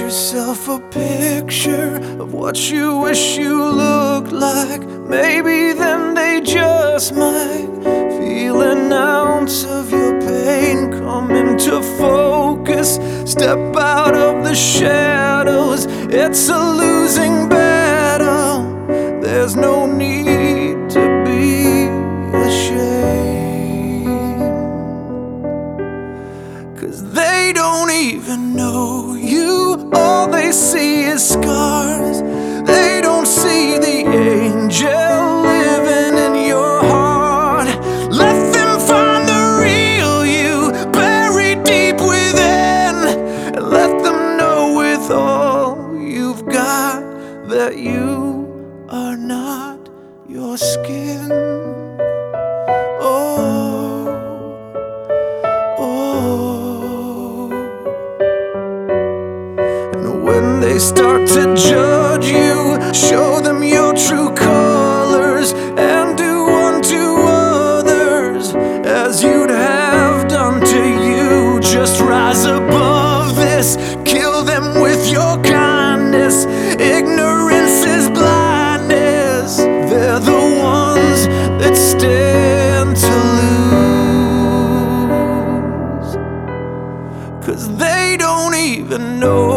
yourself a picture of what you wish you looked like. Maybe then they just might feel an ounce of your pain come into focus. Step out of the shadows, it's a losing battle. There's no need to be ashamed, 'cause they don't even know you. All they see is scars. They don't see the angel living in your heart. Let them find the real you buried deep within, and let them know with all you've got that you are not your skin. Oh, oh. And when they start to judge you, show them your true colors, and do unto others as you'd have done to you. Just rise above this, kill them with your kindness. Ignorance is blindness. They're the ones that stand to lose, 'cause they don't even know